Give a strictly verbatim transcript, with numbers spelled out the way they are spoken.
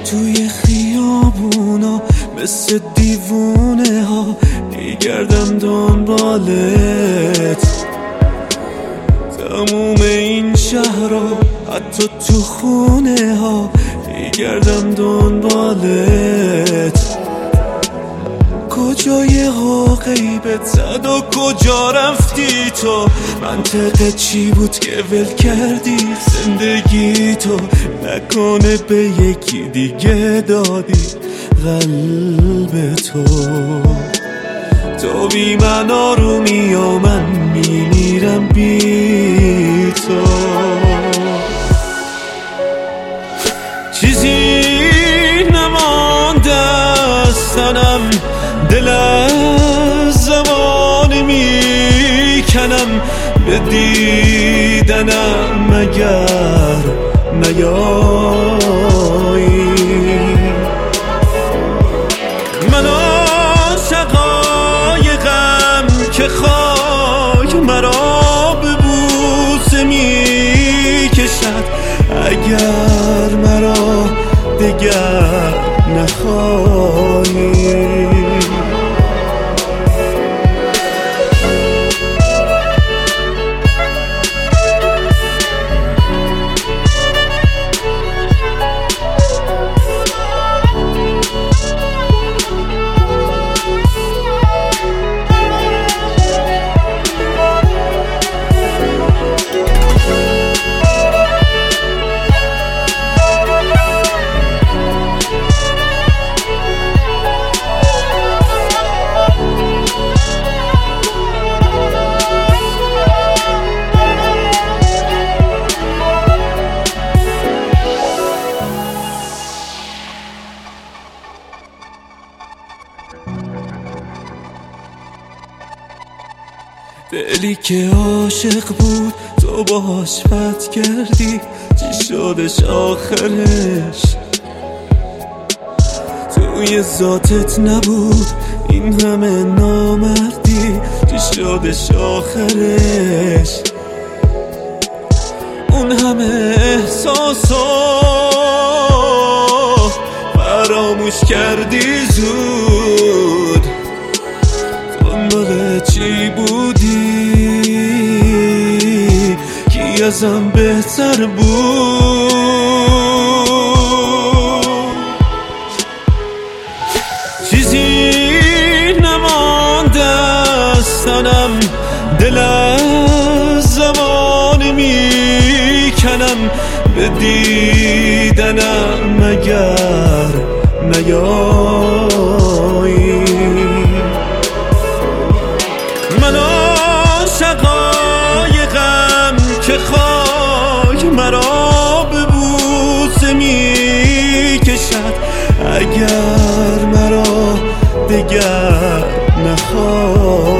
توی خیابونا مثل دیوونه ها میگردم دنبالت، تموم این شهرها حتی تو خونه ها میگردم دنبالت. کجای ها غیبت زد و کجا رفتی تو؟ منطقه چی بود که ول کردی زندگی تو؟ نکنه به یکی دیگه دادی قلب تو؟ تو بی من آرومی و من میمیرم بی تو. چیزی نمانده از تنم، دل از زمان میکنم به دیدنم مگر نیایی. من عاشقای غم که خاک مرا به بوسه میکشد، اگر مرا دگر نخواهی. دلی که عاشق بود تو باهاش بد کردی، چی شدش آخرش؟ توی ذاتت نبود این همه نامردی، چی شدش آخرش؟ اون همه احساسا فراموش کردی زود، دنبال چی بودی؟ کی ازم بهتر بود؟ چیزی نمانده از تنم، دل از زمان میکنم به دیدنم مگر نیایی. من عاشقای غم که خاک مرا به بوسه میکشد، اگر مرا دگر نخواهی.